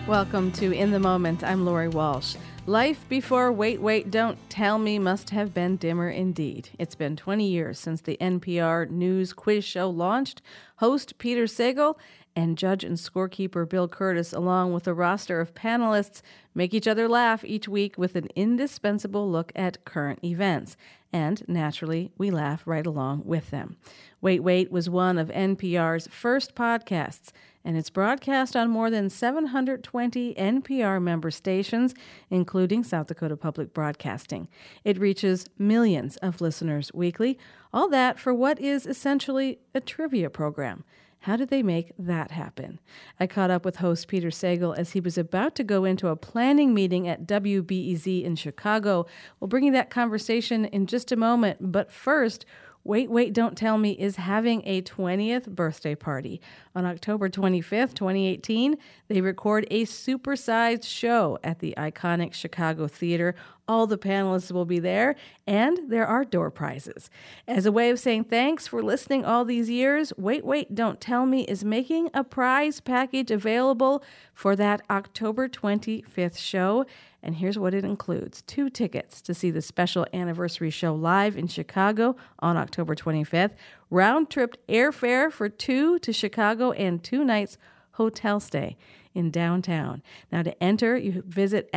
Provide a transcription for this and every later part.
Welcome to In the Moment. I'm Lori Walsh. Life before Wait, Wait, Don't Tell Me must have been dimmer indeed. It's been 20 years since the NPR News quiz show launched. Host Peter Sagal and judge and scorekeeper Bill Kurtis, along with a roster of panelists, make each other laugh each week with an indispensable look at current events. And naturally, we laugh right along with them. Wait, Wait was one of NPR's first podcasts, and it's broadcast on more than 720 NPR member stations, including South Dakota Public Broadcasting. It reaches millions of listeners weekly, all that for what is essentially a trivia program. How did they make that happen? I caught up with host Peter Sagal as he was about to go into a planning meeting at WBEZ in Chicago. We'll bring you that conversation in just a moment, but first, Wait, Wait, Don't Tell Me is having a 20th birthday party. On October 25th, 2018, they record a supersized show at the iconic Chicago Theater. All the panelists will be there, and there are door prizes. As a way of saying thanks for listening all these years, Wait, Wait, Don't Tell Me is making a prize package available for that October 25th show. And here's what it includes. 2 tickets to see the special anniversary show live in Chicago on October 25th, round-trip airfare for 2 to Chicago, and 2 nights hotel stay in downtown. Now, to enter, you visit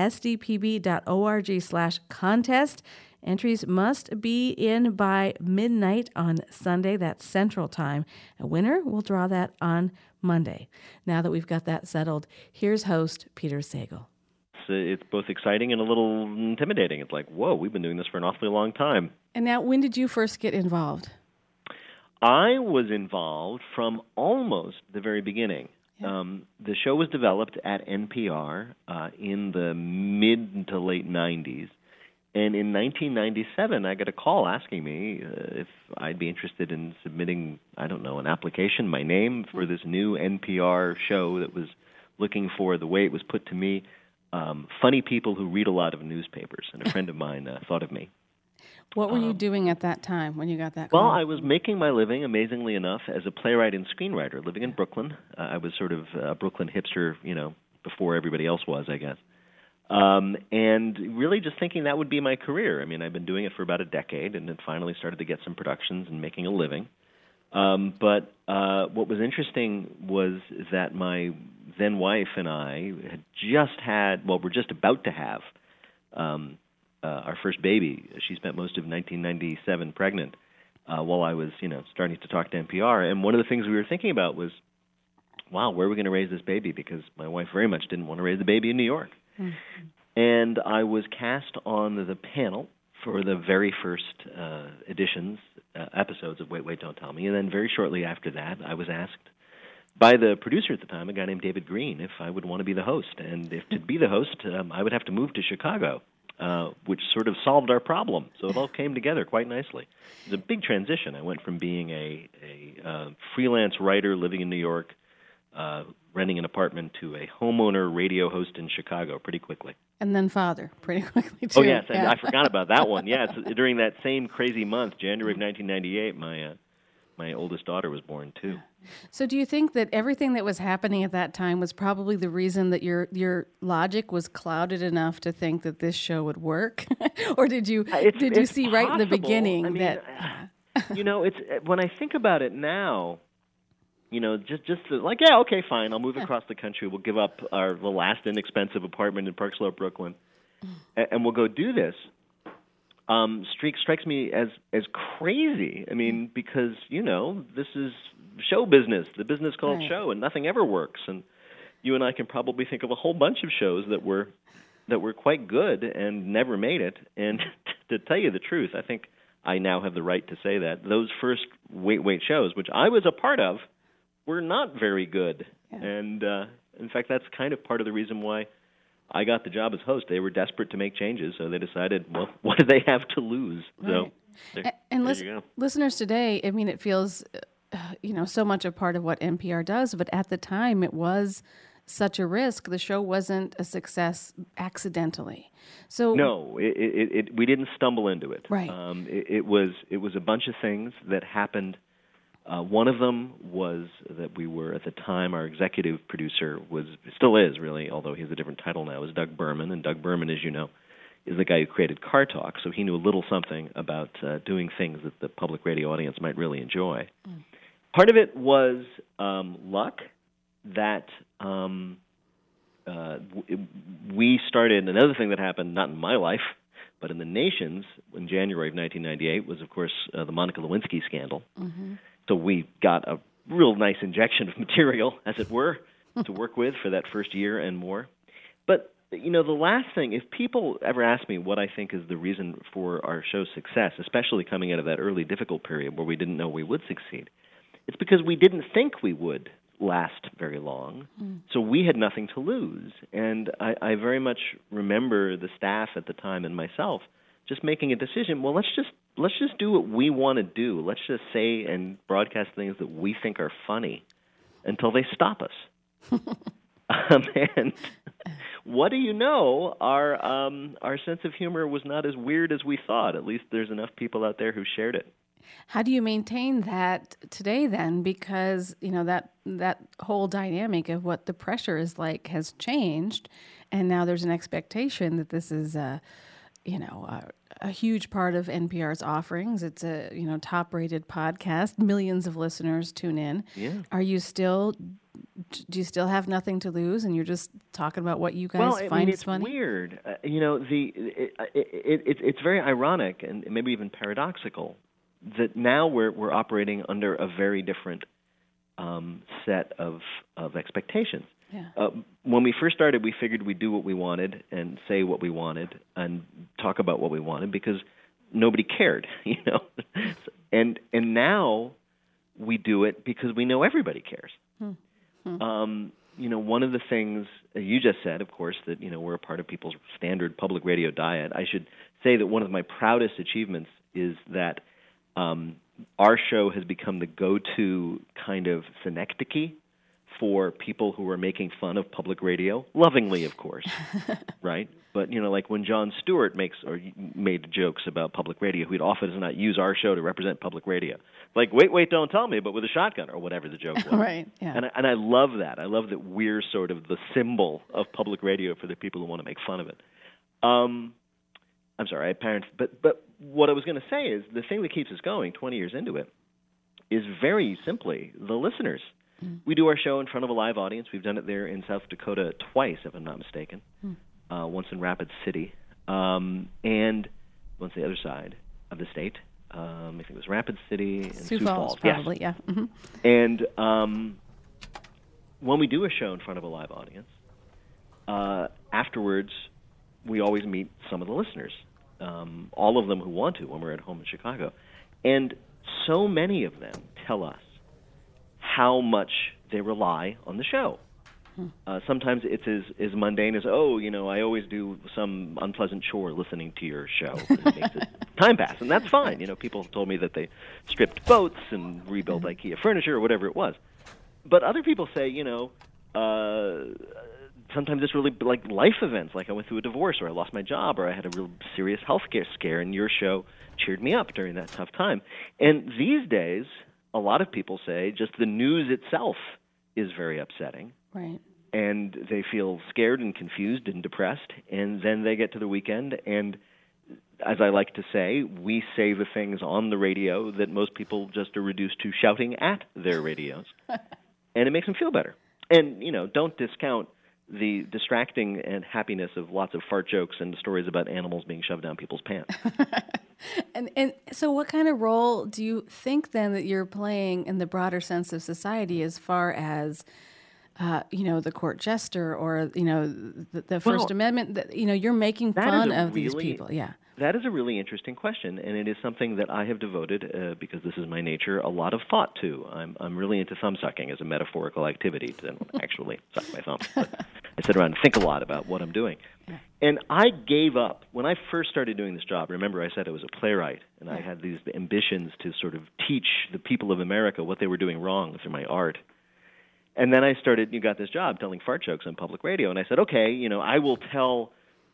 sdpb.org/contest. Entries must be in by midnight on Sunday. That's Central Time. A winner will draw that on Monday. Now that we've got that settled, here's host Peter Sagal. It's both exciting and a little intimidating. It's like, whoa, we've been doing this for an awfully long time. And now, when did you first get involved? I was involved from almost the very beginning. Yeah. The show was developed at NPR in the mid to late 90s. And in 1997, I got a call asking me if I'd be interested in submitting, an application, my name, for this new NPR show that was looking for, the way it was put to me, funny people who read a lot of newspapers. And a friend of mine thought of me. What were you doing at that time when you got that call? Well, I was making my living, amazingly enough, as a playwright and screenwriter, living in Brooklyn. I was sort of a Brooklyn hipster, before everybody else was, I guess. And really just thinking that would be my career. I mean, I've been doing it for about a decade, and then finally started to get some productions and making a living. But what was interesting was that my then wife and I had we're just about to have our first baby. She spent most of 1997 pregnant while I was, starting to talk to NPR. And one of the things we were thinking about was, wow, where are we going to raise this baby? Because my wife very much didn't want to raise the baby in New York. Mm-hmm. And I was cast on the panel for the very first episodes of Wait, Wait, Don't Tell Me. And then very shortly after that, I was asked by the producer at the time, a guy named David Green, if I would want to be the host. And if to be the host, I would have to move to Chicago, which sort of solved our problem. So it all came together quite nicely. It was a big transition. I went from being a freelance writer living in New York, renting an apartment, to a homeowner radio host in Chicago pretty quickly. And then father pretty quickly, too. Oh, yes, and I forgot about that one. Yeah, during that same crazy month, January of 1998, my oldest daughter was born, too. So do you think that everything that was happening at that time was probably the reason that your logic was clouded enough to think that this show would work? Or did you see possible. Right in the beginning it's when I think about it now, okay, fine, I'll move across the country. We'll give up the last inexpensive apartment in Park Slope, Brooklyn, and we'll go do this. Strikes me as crazy. I mean, because this is show business, the business called show, and nothing ever works. And you and I can probably think of a whole bunch of shows that were quite good and never made it. And to tell you the truth, I think I now have the right to say that those first Wait, Wait shows, which I was a part of, were not very good. Yeah. And in fact, that's kind of part of the reason why I got the job as host. They were desperate to make changes, so they decided, well, what do they have to lose? Right. So there you go. Listeners today, I mean, it feels, so much a part of what NPR does, but at the time it was such a risk. The show wasn't a success accidentally. So no, we didn't stumble into it. Right. It was a bunch of things that happened One of them was that we were, at the time, our executive producer still is really, although he has a different title now, is Doug Berman. And Doug Berman, as you know, is the guy who created Car Talk, so he knew a little something about doing things that the public radio audience might really enjoy. Part of it was luck that we started. Another thing that happened, not in my life, but in the nation's, in January of 1998, was, of course, the Monica Lewinsky scandal. Mm-hmm. So we got a real nice injection of material, as it were, to work with for that first year and more. But, you know, the last thing, if people ever ask me what I think is the reason for our show's success, especially coming out of that early difficult period where we didn't know we would succeed, it's because we didn't think we would last very long, so we had nothing to lose. And I very much remember the staff at the time and myself just making a decision, well, let's just do what we want to do. Let's just say and broadcast things that we think are funny until they stop us. And what do you know? Our sense of humor was not as weird as we thought. At least there's enough people out there who shared it. How do you maintain that today then? Because, you know, that whole dynamic of what the pressure is like has changed, and now there's an expectation that this is a huge part of NPR's offerings. It's a, you know, top-rated podcast. Millions of listeners tune in. Yeah. Do you still have nothing to lose, and you're just talking about what you guys find is funny? It's weird. It's very ironic and maybe even paradoxical that now we're operating under a very different set of expectations. Yeah. When we first started, we figured we'd do what we wanted and say what we wanted and talk about what we wanted because nobody cared, you know. And now we do it because we know everybody cares. You know, one of the things you just said, of course, that, you know, we're a part of people's standard public radio diet. I should say that one of my proudest achievements is that our show has become the go-to kind of synecdoche for people who are making fun of public radio, lovingly, of course, right? But, you know, like when Jon Stewart made jokes about public radio, he'd often not use our show to represent public radio. Like, wait, don't tell me, but with a shotgun, or whatever the joke was. Right, yeah. And I love that. I love that we're sort of the symbol of public radio for the people who want to make fun of it. I'm sorry, but what I was going to say is the thing that keeps us going 20 years into it is very simply the listeners. We do our show in front of a live audience. We've done it there in South Dakota twice, if I'm not mistaken, once in Rapid City, and once the other side of the state. I think it was Rapid City and Sioux Falls. Probably, yes. Yeah. Mm-hmm. And when we do a show in front of a live audience, afterwards we always meet some of the listeners, all of them who want to when we're at home in Chicago. And so many of them tell us how much they rely on the show. Sometimes it's as mundane as, I always do some unpleasant chore listening to your show. And it makes it time pass, and that's fine. You know, people have told me that they stripped boats and rebuilt IKEA furniture or whatever it was. But other people say, sometimes it's really like life events, like I went through a divorce or I lost my job or I had a real serious health care scare, and your show cheered me up during that tough time. And these days, a lot of people say just the news itself is very upsetting. Right. And they feel scared and confused and depressed, and then they get to the weekend, and as I like to say, we say the things on the radio that most people just are reduced to shouting at their radios, and it makes them feel better. And, don't discount the distracting and happiness of lots of fart jokes and stories about animals being shoved down people's pants. And so what kind of role do you think, then, that you're playing in the broader sense of society as far as the court jester or, the First Amendment, that, you're making fun of these people. Yeah. That is a really interesting question, and it is something that I have devoted, because this is my nature, a lot of thought to. I'm really into thumb-sucking as a metaphorical activity to actually suck my thumb. But I sit around and think a lot about what I'm doing. Yeah. And I gave up. When I first started doing this job, remember I said I was a playwright, and I had these ambitions to sort of teach the people of America what they were doing wrong through my art. And then I got this job telling fart jokes on public radio, and I said, okay, I will tell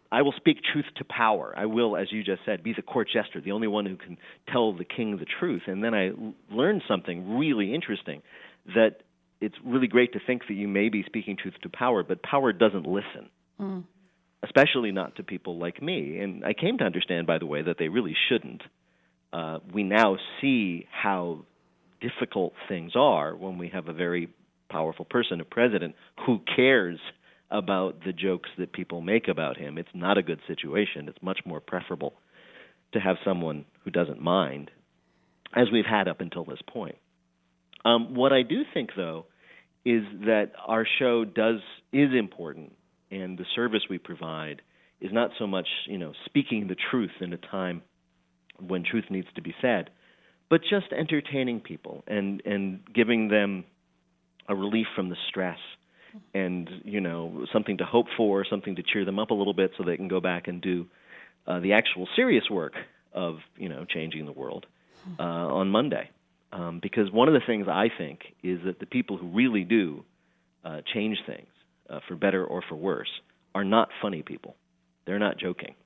I will speak truth to power. I will, as you just said, be the court jester, the only one who can tell the king the truth. And then I learned something really interesting, that it's really great to think that you may be speaking truth to power, but power doesn't listen, especially not to people like me. And I came to understand, by the way, that they really shouldn't. We now see how difficult things are when we have a very powerful person, a president, who cares about the jokes that people make about him. It's not a good situation. It's much more preferable to have someone who doesn't mind, as we've had up until this point. What I do think, though, is that our show is important, and the service we provide is not so much, speaking the truth in a time when truth needs to be said, but just entertaining people and giving them a relief from the stress and, something to hope for, something to cheer them up a little bit so they can go back and do the actual serious work of, changing the world on Monday. Because one of the things I think is that the people who really do change things, for better or for worse, are not funny people. They're not joking.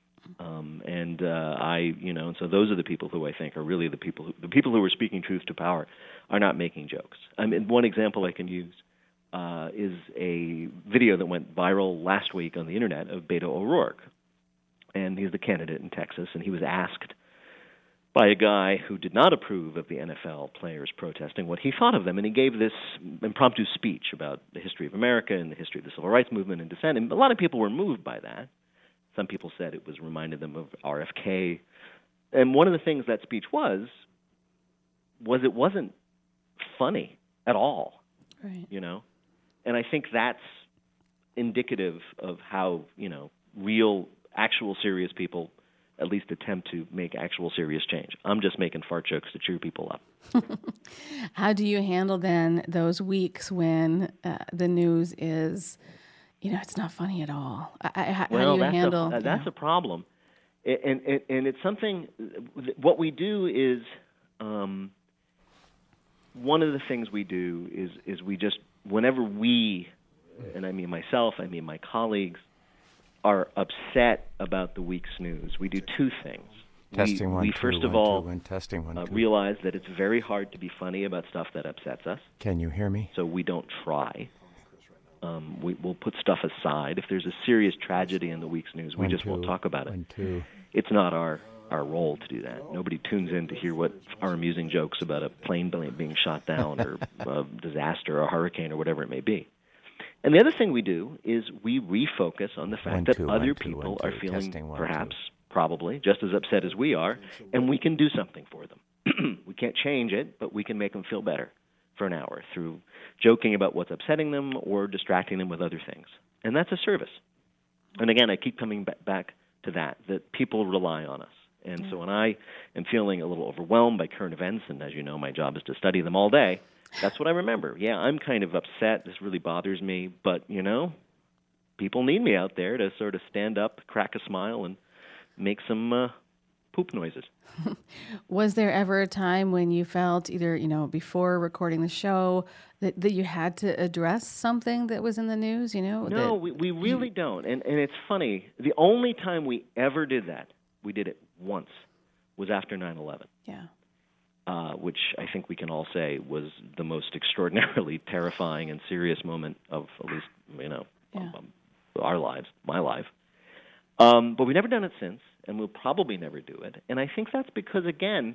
And so those are the people who I think are really the people who are speaking truth to power are not making jokes. I mean, one example I can use is a video that went viral last week on the internet of Beto O'Rourke. And he's the candidate in Texas, and he was asked by a guy who did not approve of the NFL players protesting what he thought of them. And he gave this impromptu speech about the history of America and the history of the Civil Rights Movement and dissent. And a lot of people were moved by that. Some people said it was reminded them of RFK. And one of the things that speech was it wasn't funny at all, right. And I think that's indicative of how, real, actual serious people at least attempt to make actual serious change. I'm just making fart jokes to cheer people up. How do you handle then those weeks when the news is, it's not funny at all? How do you handle? That's a problem, and it's something. What we do is, one of the things we do is we just, whenever we, and I mean myself, I mean my colleagues, are upset about the week's news, we do two things. Testing one, we two, first of one, all two, one, testing one, two. Realize that it's very hard to be funny about stuff that upsets us. Can you hear me? So we don't try. We'll put stuff aside. If there's a serious tragedy in the week's news, we just won't talk about it. One, two. It's not our role to do that. Nobody tunes in to hear what our amusing jokes about a plane being shot down or a disaster or a hurricane or whatever it may be. And the other thing we do is we refocus on the fact that other people are feeling perhaps, probably, just as upset as we are, and we can do something for them. We can't change it, but we can make them feel better for an hour through joking about what's upsetting them or distracting them with other things. And that's a service. And again, I keep coming back to that people rely on us. And so when I am feeling a little overwhelmed by current events, and as you know, my job is to study them all day, that's what I remember. Yeah, I'm kind of upset. This really bothers me. But, people need me out there to sort of stand up, crack a smile, and make some poop noises. Was there ever a time when you felt either, before recording the show that you had to address something that was in the news, No, we really don't. And it's funny. The only time we ever did that, we did it once, was after 9/11. Yeah. Which I think we can all say was the most extraordinarily terrifying and serious moment of at least, our lives, my life. But we've never done it since, and we'll probably never do it. And I think that's because, again,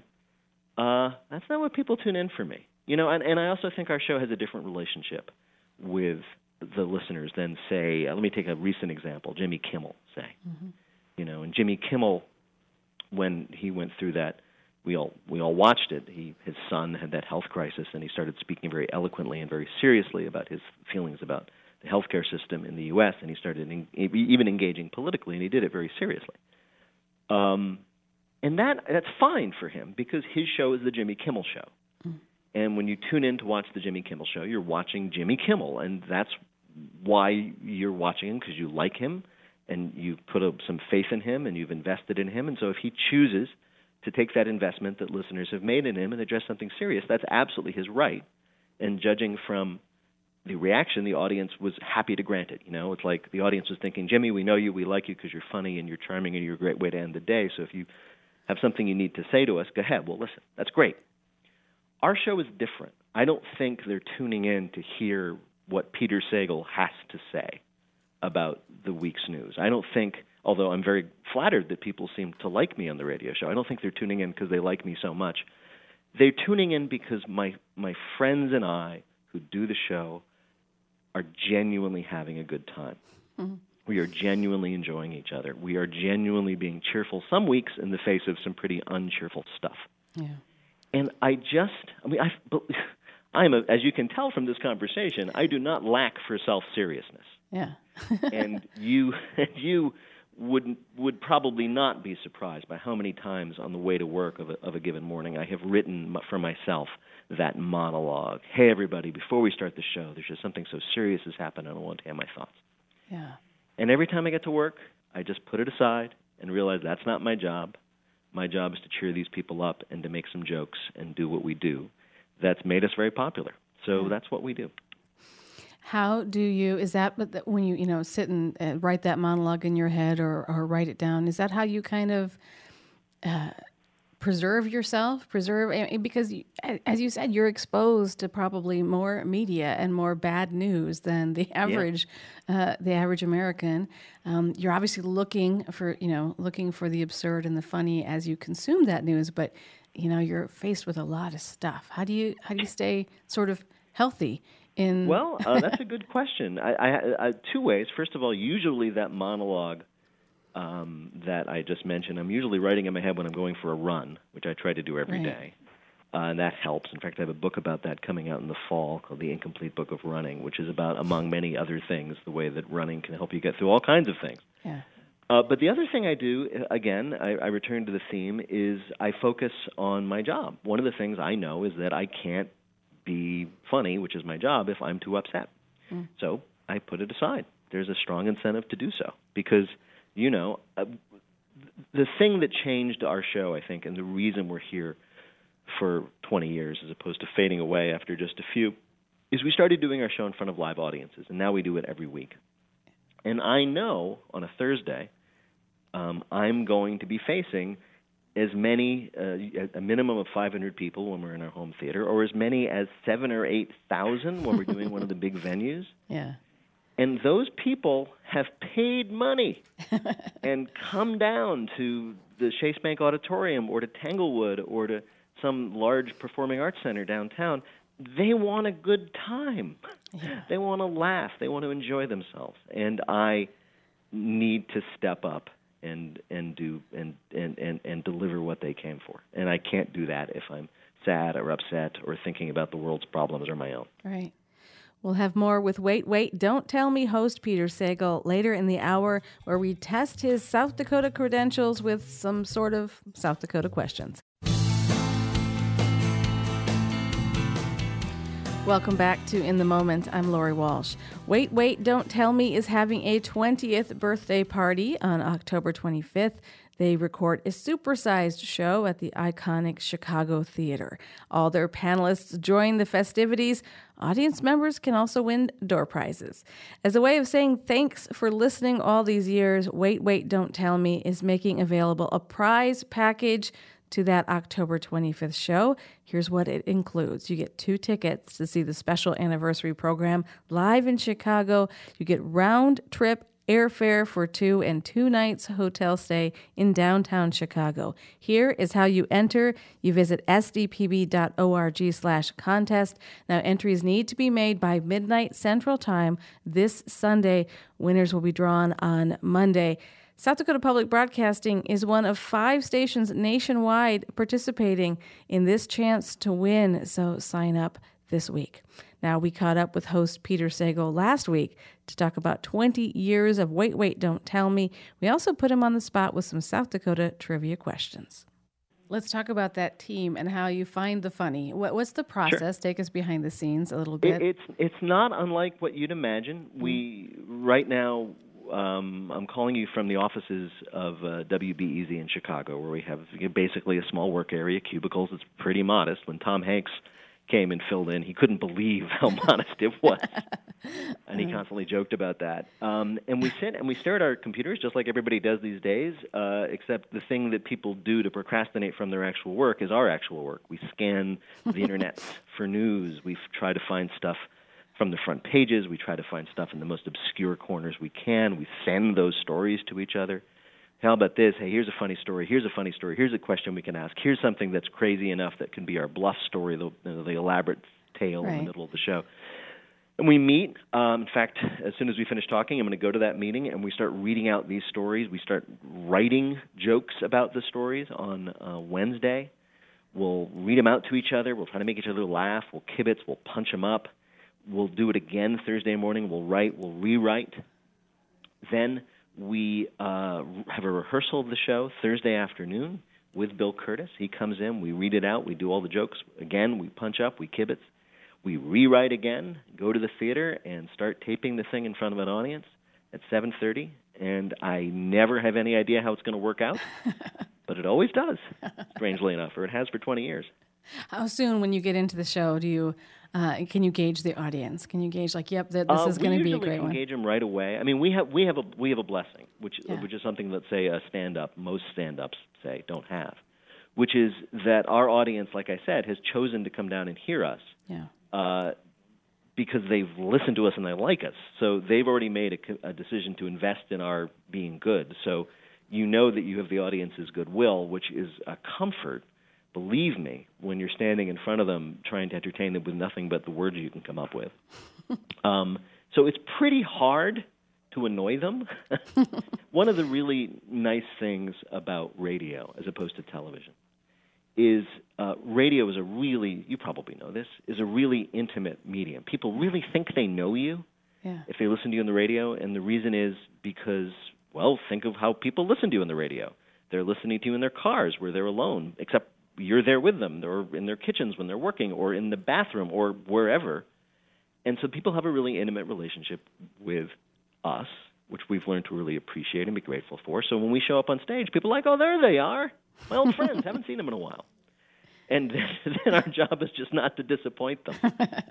that's not what people tune in for me. And I also think our show has a different relationship with the listeners than, say, let me take a recent example, Jimmy Kimmel, say. Mm-hmm. And Jimmy Kimmel, when he went through that, we all watched it. His son had that health crisis, and he started speaking very eloquently and very seriously about his feelings about the healthcare system in the U.S., and he started even engaging politically, and he did it very seriously. And that's fine for him because his show is the Jimmy Kimmel Show. Mm. And when you tune in to watch the Jimmy Kimmel Show, you're watching Jimmy Kimmel, and that's why you're watching him, because you like him, and you've put some faith in him, and you've invested in him. And so if he chooses to take that investment that listeners have made in him and address something serious, that's absolutely his right. And judging from the reaction, the audience was happy to grant it. It's like the audience was thinking, Jimmy, we know you, we like you because you're funny and you're charming and you're a great way to end the day. So if you have something you need to say to us, go ahead. Well, listen, that's great. Our show is different. I don't think they're tuning in to hear what Peter Sagal has to say about the week's news. I don't think, although I'm very flattered that people seem to like me on the radio show, I don't think they're tuning in because they like me so much. They're tuning in because my friends and I who do the show are genuinely having a good time. Mm-hmm. We are genuinely enjoying each other. We are genuinely being cheerful some weeks in the face of some pretty uncheerful stuff. Yeah. And I'm as you can tell from this conversation, I do not lack for self-seriousness. Yeah. And you would probably not be surprised by how many times on the way to work of a given morning I have written for myself that monologue. Hey, everybody, before we start the show, there's just something so serious has happened, and I want to have my thoughts. Yeah. And every time I get to work, I just put it aside and realize that's not my job. My job is to cheer these people up and to make some jokes and do what we do. That's made us very popular. So that's what we do. How do you, is that when you sit and write that monologue in your head or write it down, is that how you kind of preserve yourself? Because as you said, you're exposed to probably more media and more bad news than the average American. You're obviously looking for the absurd and the funny as you consume that news, but you're faced with a lot of stuff. How do you stay sort of healthy? Well, that's a good question. I two ways. First of all, usually that monologue that I just mentioned, I'm usually writing in my head when I'm going for a run, which I try to do every day. And that helps. In fact, I have a book about that coming out in the fall called The Incomplete Book of Running, which is about, among many other things, the way that running can help you get through all kinds of things. Yeah. But the other thing I do, again, I return to the theme, is I focus on my job. One of the things I know is that I can't be funny, which is my job, if I'm too upset. So I put it aside. There's a strong incentive to do so because, the thing that changed our show, I think, and the reason we're here for 20 years as opposed to fading away after just a few, is we started doing our show in front of live audiences, and now we do it every week. And I know on a Thursday I'm going to be facing as many, a minimum of 500 people when we're in our home theater, or as many as 7,000 or 8,000 when we're doing one of the big venues. Yeah. And those people have paid money and come down to the Chase Bank Auditorium or to Tanglewood or to some large performing arts center downtown. They want a good time. Yeah. They want to laugh. They want to enjoy themselves. And I need to step up and deliver what they came for. And I can't do that if I'm sad or upset or thinking about the world's problems or my own. Right. We'll have more with Wait, Don't Tell Me host Peter Sagal later in the hour, where we test his South Dakota credentials with some sort of South Dakota questions. Welcome back to In the Moment. I'm Lori Walsh. Wait, Don't Tell Me is having a 20th birthday party on October 25th. They record a supersized show at the iconic Chicago Theater. All their panelists join the festivities. Audience members can also win door prizes. As a way of saying thanks for listening all these years, Wait, Don't Tell Me is making available a prize package to that October 25th show. Here's what it includes. You get 2 tickets to see the special anniversary program live in Chicago. You get round-trip airfare for 2 and 2 nights hotel stay in downtown Chicago. Here is how you enter. You visit sdpb.org/contest. Now, entries need to be made by midnight Central Time this Sunday. Winners will be drawn on Monday. South Dakota Public Broadcasting is one of 5 stations nationwide participating in this chance to win, so sign up this week. Now, we caught up with host Peter Sagal last week to talk about 20 years of Wait, Don't Tell Me. We also put him on the spot with some South Dakota trivia questions. Let's talk about that team and how you find the funny. What's the process? Sure. Take us behind the scenes a little bit. It's not unlike what you'd imagine. We, right now, I'm calling you from the offices of WBEZ in Chicago, where we have basically a small work area, cubicles. It's pretty modest. When Tom Hanks came and filled in. He couldn't believe how modest it was, and he constantly joked about that. And we sit and we stare at our computers just like everybody does these days, except the thing that people do to procrastinate from their actual work is our actual work. We scan the internet for news. We try to find stuff from the front pages. We try to find stuff in the most obscure corners we can. We send those stories to each other. How about this? Hey, here's a funny story. Here's a funny story. Here's a question we can ask. Here's something that's crazy enough that can be our bluff story, the elaborate tale in the middle of the show. And we meet. In fact, as soon as we finish talking, I'm going to go to that meeting, and we start reading out these stories. We start writing jokes about the stories on Wednesday. We'll read them out to each other. We'll try to make each other laugh. We'll kibitz. We'll punch them up. We'll do it again Thursday morning. We'll write. We'll rewrite. Then we have a rehearsal of the show Thursday afternoon with Bill Curtis. He comes in, we read it out, we do all the jokes. Again, we punch up, we kibitz. We rewrite again, go to the theater, and start taping the thing in front of an audience at 7:30. And I never have any idea how it's going to work out, but it always does, strangely enough, or it has for 20 years. How soon, when you get into the show, do you can you gauge the audience? Can you gauge this is going to be a great one? We usually gauge them right away. I mean, we have a blessing, which is something that most stand-ups say don't have, which is that our audience, like I said, has chosen to come down and hear us. Because they've listened to us and they like us. So they've already made a decision to invest in our being good. So you know that you have the audience's goodwill, which is a comfort. Believe me, when you're standing in front of them trying to entertain them with nothing but the words you can come up with. So it's pretty hard to annoy them. One of the really nice things about radio, as opposed to television, is radio is you probably know this, is a really intimate medium. People really think they know you if they listen to you on the radio, and the reason is because, well, think of how people listen to you on the radio. They're listening to you in their cars where they're alone, except you're there with them, or in their kitchens when they're working, or in the bathroom, or wherever. And so people have a really intimate relationship with us, which we've learned to really appreciate and be grateful for. So when we show up on stage, people are like, oh, there they are, my old friends, haven't seen them in a while. And then our job is just not to disappoint them.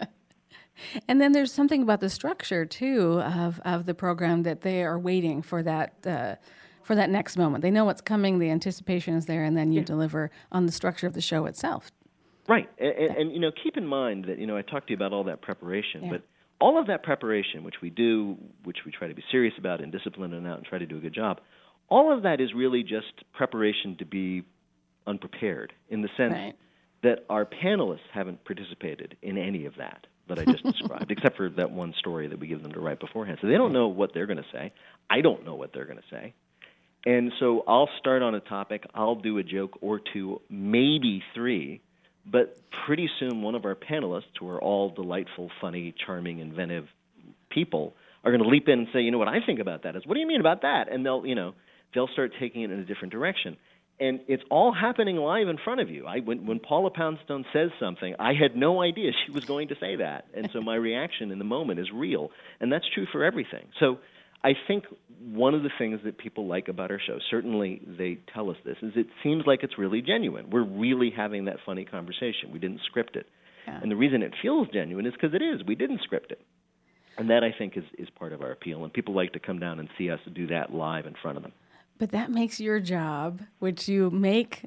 And then there's something about the structure, too, of the program that they are waiting for that next moment. They know what's coming, the anticipation is there, and then you deliver on the structure of the show itself. Right. And keep in mind that, I talked to you about all that preparation, but all of that preparation, which we do, which we try to be serious about and disciplined and out and try to do a good job, all of that is really just preparation to be unprepared, in the sense that our panelists haven't participated in any of that I just described, except for that one story that we give them to write beforehand. So they don't know what they're going to say. I don't know what they're going to say. And so I'll start on a topic, I'll do a joke or two, maybe three, but pretty soon one of our panelists, who are all delightful, funny, charming, inventive people, are going to leap in and say, what I think about that is, what do you mean about that? And they'll start taking it in a different direction. And it's all happening live in front of you. When Paula Poundstone says something, I had no idea she was going to say that. And so my reaction in the moment is real. And that's true for everything. So I think one of the things that people like about our show, certainly they tell us this, is it seems like it's really genuine. We're really having that funny conversation. We didn't script it. And the reason it feels genuine is because it is. We didn't script it. And that, I think, is part of our appeal. And people like to come down and see us do that live in front of them. But that makes your job, which you make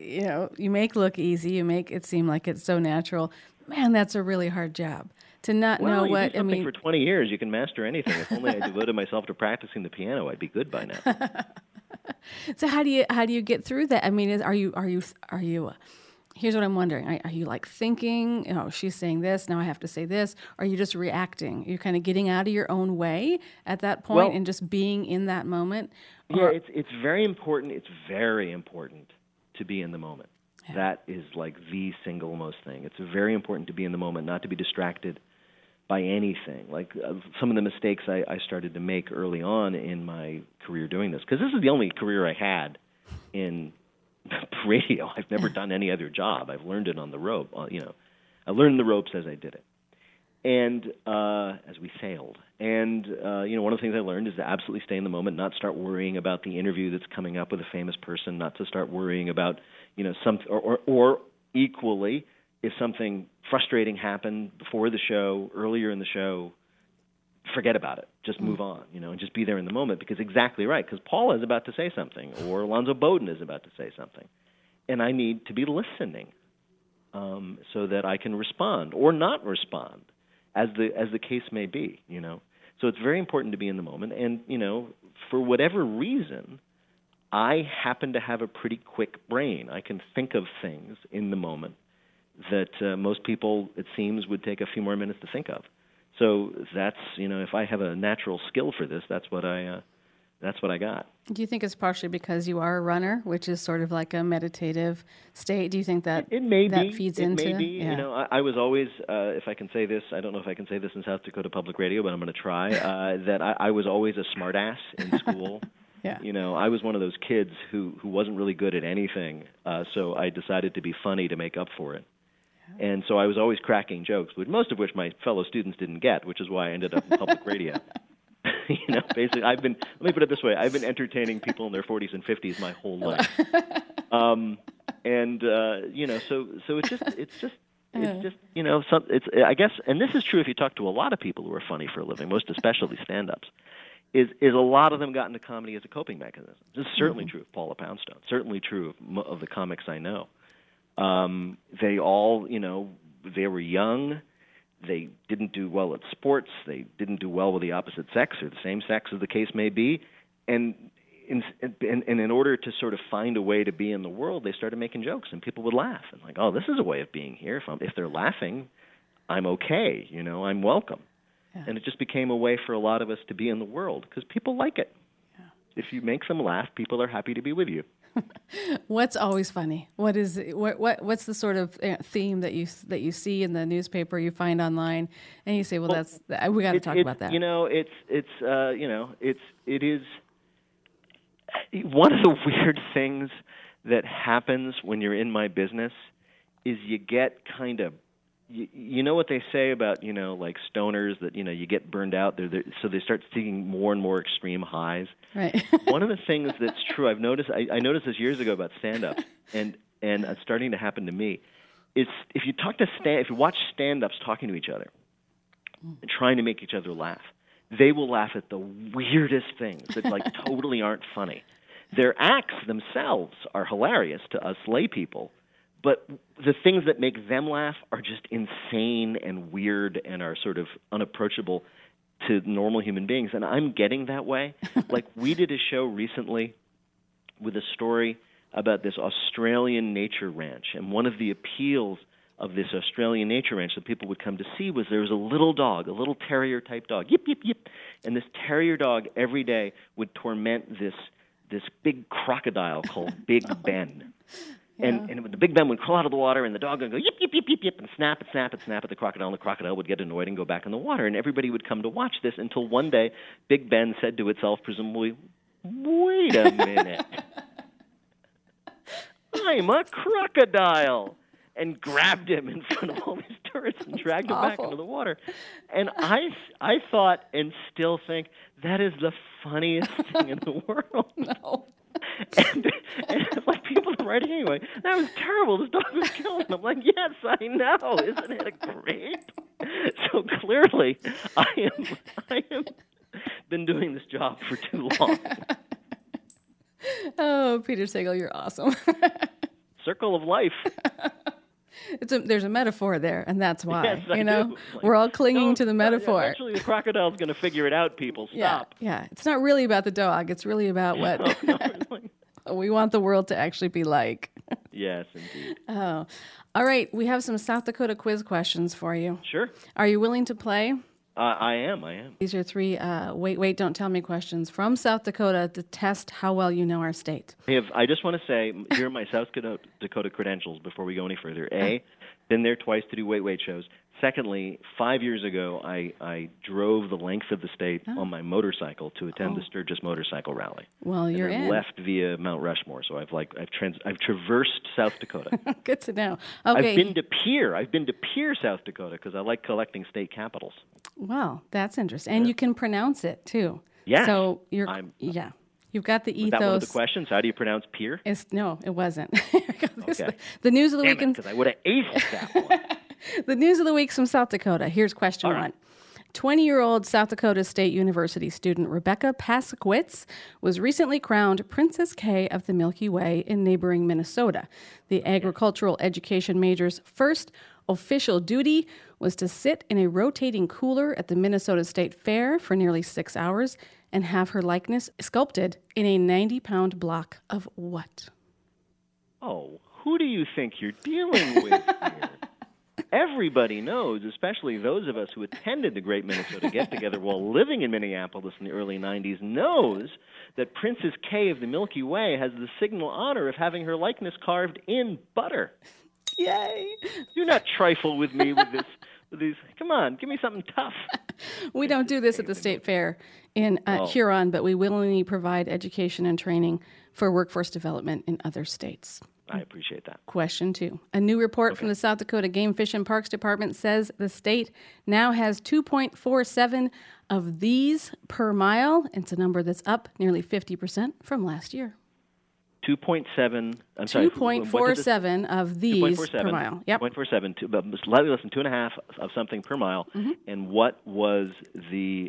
look easy, you make it seem like it's so natural. Man, that's a really hard job to not know what. Do something for 20 years, you can master anything. If only I devoted myself to practicing the piano, I'd be good by now. So how do you get through that? I mean, are you? Here's what I'm wondering: are you like thinking, she's saying this, now I have to say this? Or are you just reacting? You're kind of getting out of your own way at that point and just being in that moment. Yeah, it's very important. It's very important to be in the moment. Yeah. That is like the single most thing. It's very important to be in the moment, not to be distracted by anything. Like some of the mistakes I started to make early on in my career doing this, because this is the only career I had in radio. I've never done any other job. I've learned it on the rope. I learned the ropes as I did it, and as we sailed. And one of the things I learned is to absolutely stay in the moment, not start worrying about the interview that's coming up with a famous person, not to start worrying about or equally, if something frustrating happened before the show, earlier in the show, forget about it. Just move on, and just be there in the moment, because exactly right, because Paula is about to say something, or Alonzo Bowden is about to say something, and I need to be listening so that I can respond or not respond, as the case may be, So it's very important to be in the moment, and, for whatever reason, I happen to have a pretty quick brain. I can think of things in the moment that most people, it seems, would take a few more minutes to think of. So that's, if I have a natural skill for this, that's what I got. Do you think it's partially because you are a runner, which is sort of like a meditative state? Do you think that that feeds into? It may be. Yeah. I was always, if I can say this, I don't know if I can say this in South Dakota Public Radio, but I'm going to try, that I was always a smartass in school. Yeah. I was one of those kids who wasn't really good at anything, so I decided to be funny to make up for it. And so I was always cracking jokes, most of which my fellow students didn't get, which is why I ended up in public radio. Basically, let me put it this way, I've been entertaining people in their 40s and 50s my whole life. So it's just, I guess, and this is true if you talk to a lot of people who are funny for a living, most especially stand-ups, is a lot of them got into comedy as a coping mechanism. This is certainly true of Paula Poundstone, certainly true of the comics I know. They all, they were young. They didn't do well at sports. They didn't do well with the opposite sex or the same sex, as the case may be. And in order to sort of find a way to be in the world, they started making jokes, and people would laugh. And like, oh, this is a way of being here. If they're laughing, I'm okay. I'm welcome. Yeah. And it just became a way for a lot of us to be in the world because people like it. Yeah. If you make them laugh, people are happy to be with you. What's always funny? What's the sort of theme that you see in the newspaper, you find online, and you say, we got to talk about that. It is one of the weird things that happens when you're in my business is you get kind of, you know what they say about, like stoners, that, you get burned out, so they start seeking more and more extreme highs. Right. One of the things that's true, I've noticed, I noticed this years ago about stand-ups, and it's starting to happen to me, is if you watch stand-ups talking to each other, and trying to make each other laugh, they will laugh at the weirdest things that like totally aren't funny. Their acts themselves are hilarious to us lay people, but the things that make them laugh are just insane and weird and are sort of unapproachable to normal human beings. And I'm getting that way. Like, we did a show recently with a story about this Australian nature ranch. And one of the appeals of this Australian nature ranch that people would come to see was there was a little dog, a little terrier-type dog, yip, yip, yip. And this terrier dog every day would torment this big crocodile called Big Ben. Yeah. And the Big Ben would crawl out of the water, and the dog would go yip, yip, yip, yip, yip, and snap and snap and snap at the crocodile, and the crocodile would get annoyed and go back in the water. And everybody would come to watch this until one day Big Ben said to itself, presumably, wait a minute. I'm a crocodile. And grabbed him in front of all these tourists and dragged him back into the water. And I thought and still think that is the funniest thing in the world. No. And like people are writing anyway, that was terrible. This dog was killing him. I'm like, yes, I know. Isn't it great? So clearly, I am been doing this job for too long. Oh, Peter Sagal, you're awesome. Circle of life. There's a metaphor there, and that's why. Yes, I do. We're all clinging to the metaphor. Yeah, eventually, the crocodile's going to figure it out. People, stop. Yeah. It's not really about the dog. It's really about what we want the world to actually be like. Yes, indeed. Oh, all right. We have some South Dakota quiz questions for you. Sure. Are you willing to play? I am. These are 3 wait, don't tell me questions from South Dakota to test how well you know our state. I just want to say, here are my South Dakota credentials before we go any further. A, been there twice to do wait shows. Secondly, 5 years ago, I drove the length of the state on my motorcycle to attend the Sturgis Motorcycle Rally. Well, you're in. Left via Mount Rushmore, so I've traversed South Dakota. Good to know. Okay. I've been to Pierre, South Dakota, because I like collecting state capitals. Well, that's interesting, and you can pronounce it too. Yeah. So you're You've got the ethos. Was that one of the questions? How do you pronounce Pier? No, it wasn't. Okay. The news of the week. Because I would have aced that one. The news of the week from South Dakota. Here's question one. 20-year-old South Dakota State University student Rebecca Paskowitz was recently crowned Princess K of the Milky Way in neighboring Minnesota. The agricultural education major's first official duty was to sit in a rotating cooler at the Minnesota State Fair for nearly 6 hours and have her likeness sculpted in a 90-pound block of what? Oh, who do you think you're dealing with here? Everybody knows, especially those of us who attended the Great Minnesota Get-Together while living in Minneapolis in the early 90s, knows that Princess K of the Milky Way has the signal honor of having her likeness carved in butter. Yay! Do not trifle with me with this. Come on, give me something tough. We don't do this at the State Fair in Huron, but we willingly provide education and training for workforce development in other states. I appreciate that. Question 2. A new report from the South Dakota Game, Fish, and Parks Department says the state now has 2.47 of these per mile. It's a number that's up nearly 50% from last year. 2.7. I'm sorry. 2.47 of these per mile. Yep. 2.47, slightly less than 2.5 of something per mile. Mm-hmm. And what was the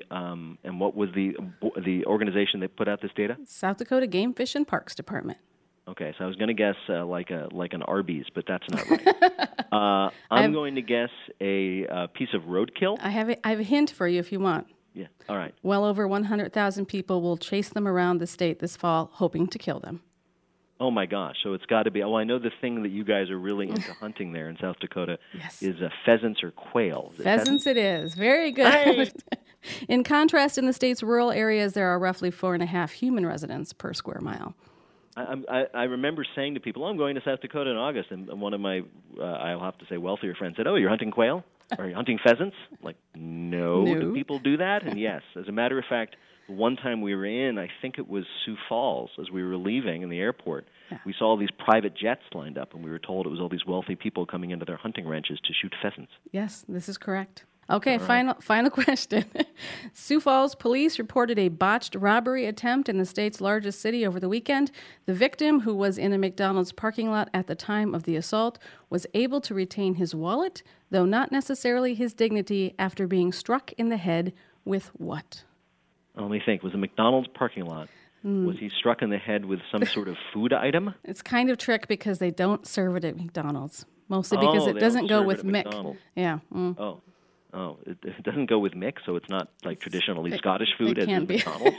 organization that put out this data? South Dakota Game, Fish, and Parks Department. Okay, so I was going to guess like an Arby's, but that's not right. I'm going to guess a piece of roadkill. I have a hint for you if you want. Yeah, all right. Well over 100,000 people will chase them around the state this fall, hoping to kill them. Oh, my gosh. So it's got to be, I know the thing that you guys are really into hunting there in South Dakota is pheasants or quail. Pheasants it is. Very good. Hey! In contrast, in the state's rural areas, there are roughly 4.5 human residents per square mile. I remember saying to people, I'm going to South Dakota in August, and one of my, I'll have to say, wealthier friends said, oh, you're hunting quail? Are you hunting pheasants? I'm like, no. Do people do that? And yes. As a matter of fact, one time we were in, I think it was Sioux Falls, as we were leaving in the airport, we saw all these private jets lined up, and we were told it was all these wealthy people coming into their hunting ranches to shoot pheasants. Yes, this is correct. Okay, final question. Sioux Falls police reported a botched robbery attempt in the state's largest city over the weekend. The victim, who was in a McDonald's parking lot at the time of the assault, was able to retain his wallet, though not necessarily his dignity, after being struck in the head with what? Let me think. Was a McDonald's parking lot. Was he struck in the head with some sort of food item? It's kind of trick because they don't serve it at McDonald's, mostly because it doesn't go with Mick. McDonald's. Yeah. Oh, it doesn't go with Mick, so it's not like traditionally Scottish food as in McDonald's?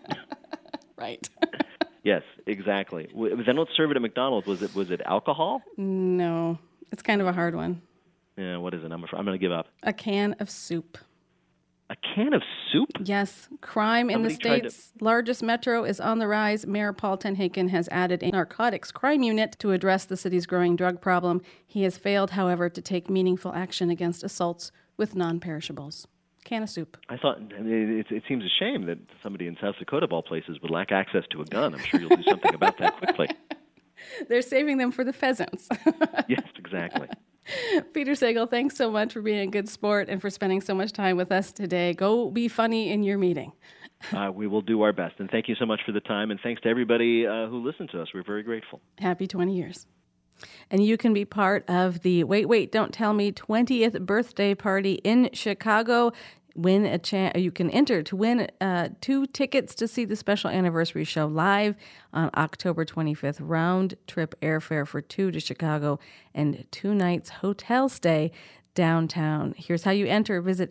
Right. Yes, exactly. They don't serve it at McDonald's. Was it alcohol? No. It's kind of a hard one. Yeah, what is it? I'm going to give up. A can of soup. A can of soup? Yes. Crime in the state's largest metro is on the rise. Mayor Paul Tenhaken has added a narcotics crime unit to address the city's growing drug problem. He has failed, however, to take meaningful action against assaults with non-perishables. Can of soup. I thought it seems a shame that somebody in South Dakota, of all places, would lack access to a gun. I'm sure you'll do something about that quickly. They're saving them for the pheasants. Yes, exactly. Peter Sagal, thanks so much for being a good sport and for spending so much time with us today. Go be funny in your meeting. We will do our best. And thank you so much for the time. And thanks to everybody who listened to us. We're very grateful. Happy 20 years. And you can be part of the Wait, Don't Tell Me 20th birthday party in Chicago. You can enter to win 2 tickets to see the special anniversary show live on October 25th. Round trip airfare for 2 to Chicago and 2 nights hotel stay downtown. Here's how you enter. Visit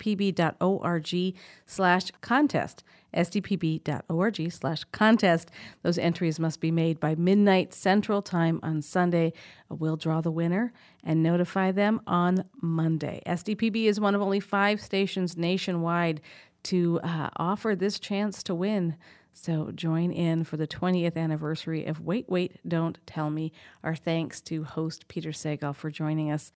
sdpb.org/contest. sdpb.org/contest. Those entries must be made by midnight Central Time on Sunday. We'll draw the winner and notify them on Monday. SDPB is one of only 5 stations nationwide to offer this chance to win. So join in for the 20th anniversary of Wait, Don't Tell Me. Our thanks to host Peter Sagal for joining us